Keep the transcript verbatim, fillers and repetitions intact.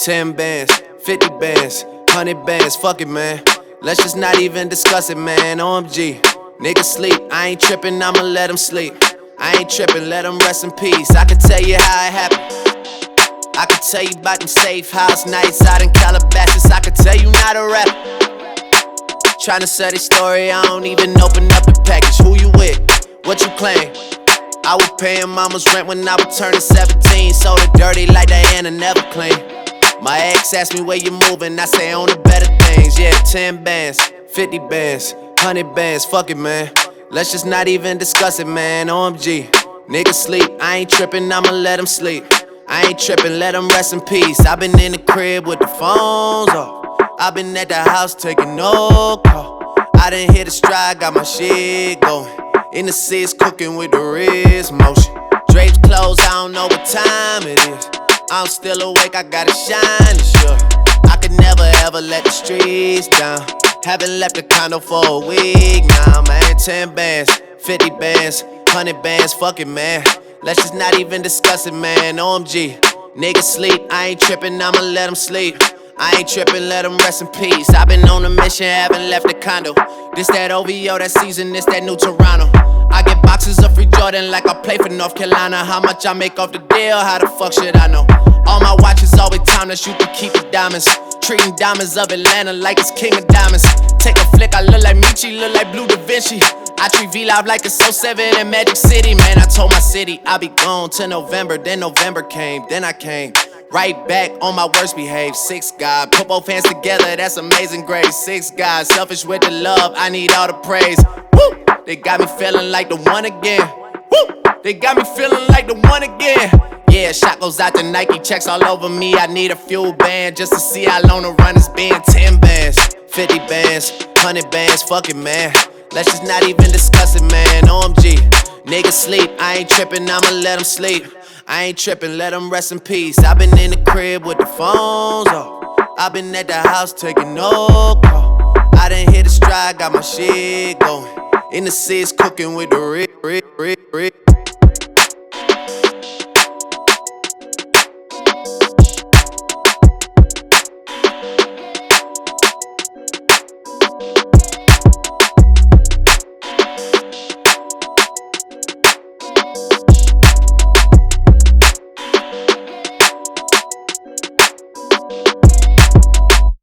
Ten bands, fifty bands, hundred bands, fuck it, man. Let's just not even discuss it, man. O M G, niggas sleep. I ain't trippin', I'ma let them sleep. I ain't trippin', let them rest in peace. I can tell you how it happened. I can tell you about them safe house nights out in Calabasas. I can tell you not a rap. Tryna sell this story, I don't even open up the package. Who you with? What you claim? I was paying mama's rent when I was turning seventeen. Sold it dirty like Diana, never clean. My ex asked me where you moving, I say on the better things. Yeah, ten bands, fifty bands, hundred bands, fuck it, man. Let's just not even discuss it, man. O M G, niggas sleep. I ain't trippin', I'ma let them sleep. I ain't trippin', let them rest in peace. I been in the crib with the phones off. I been at the house taking no call. I done hit a stride, got my shit going. In the seats cooking with the wrist motion. Drapes closed, I don't know what time it is. I'm still awake, I gotta shine this sure. I could never ever let the streets down. Haven't left the condo for a week now, man. Ten bands, fifty bands, hundred bands, fuck it, man. Let's just not even discuss it, man. O M G, niggas sleep. I ain't trippin', I'ma let them sleep. I ain't trippin', let them rest in peace. I been on a mission, haven't left the condo. This that O V O, that season, this that new Toronto. I get boxes of free Jordan like I play for North Carolina. How much I make off the deal, how the fuck should I know? All my watches always timeless, you can keep the diamonds. Treating diamonds of Atlanta like it's king of diamonds. Take a flick, I look like Michi, look like Blue Da Vinci. I treat V-Live like it's oh seven in Magic City. Man, I told my city I'll be gone till November. Then November came, then I came right back on my worst behave. Six God, put both hands together, that's amazing grace. Six God, selfish with the love, I need all the praise. Woo! They got me feeling like the one again. Woo! They got me feeling like the one again. Yeah, shot goes out to Nike, checks all over me. I need a fuel band just to see how long the run has been. Ten bands, fifty bands, hundred bands, fuck it, man. Let's just not even discuss it, man. O M G, niggas sleep. I ain't trippin', I'ma let them sleep. I ain't trippin', let them rest in peace. I been in the crib with the phones off. I been at the house taking no call. I done hit a stride, got my shit going. In the seats cooking with the rig, rig, rig, rig.